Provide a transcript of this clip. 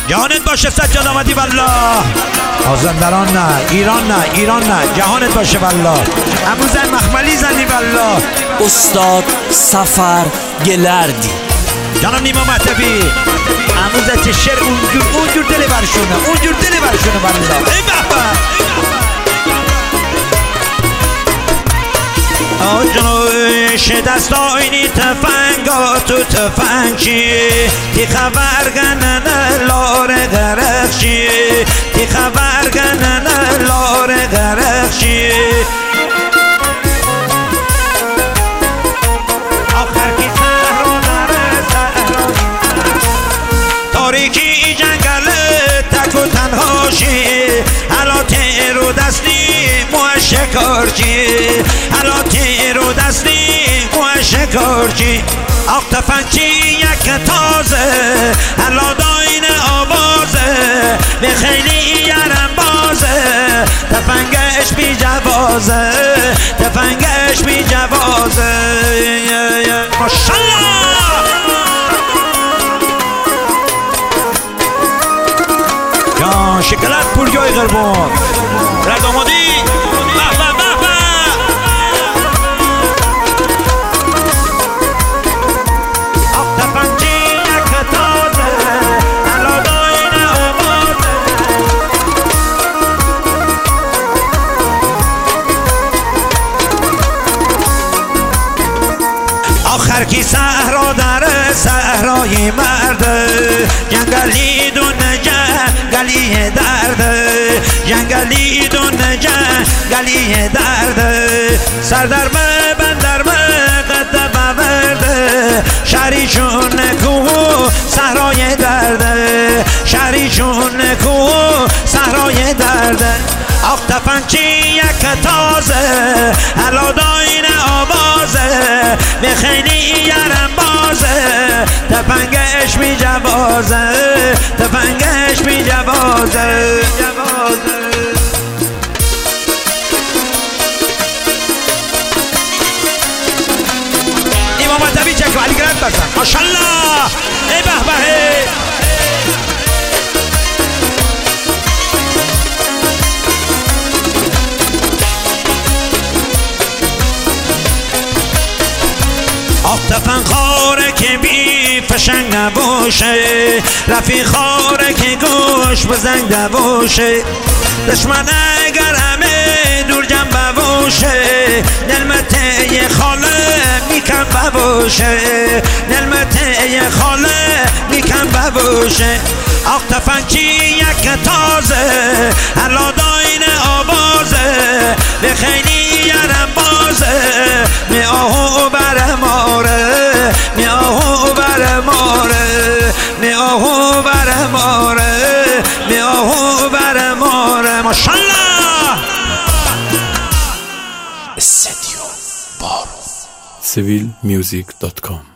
جهانت باشه سجاد آمدی والله. مازندران نه، ایران نه، ایران نه، جهانت باشه والله. امروز مخملی زنی والله. استاد سفر گلردی جانم نیما مهدوی امروز چه شعر اونجور دل برشونه، اونجور دل برشونه والله. ای بابا آجنوش دست آینی تفنگا تو تفنگی تی خبر گنن لاره غرقشی تی خبر گنن لاره غرقشی آخر کی سهرا نره سهرا تاریکی جنگل تک و تنهاشی حالا تیرو دستی شکارچی حالا تیرو دستی و شکارچی آق تفنگچی یک تازه حالا داین آوازه به خیلی یرم بازه تفنگش بی جوازه تفنگش بی جوازه ماشالله یا شکلت پورجای قربان رد آمادی آخر کی صحرا در صحرای مرد جنگلی دون جنگلی درد جنگلی دون جنگلی درد سردر بندر قد بورد شریشون کو صحرای درد شریشون کو صحرای درد آخ تفنگچی یک تازه حالا داین آوازه به خیلی یرم بازه تفنگش بی جوازه تفنگش بی جوازه امام مهدوی چک و علی گرند بزن ماشالله ای به به آخ تفن خاره که بی فشنگ نباشه رفیق خاره که گوش بزنگ نباشه دشمن اگر همه دور جنب باشه نلمته ی خاله میکن بباشه نلمته ی خاله میکن بباشه آخ تفنگچی یک تازه حالا داین آوازه به خیلی یرم بازه می آهو بر ماره می آهو بر ماره می آهو بر ماره می آهو بر ماره ماشالله استدیو بارو civilmusic.com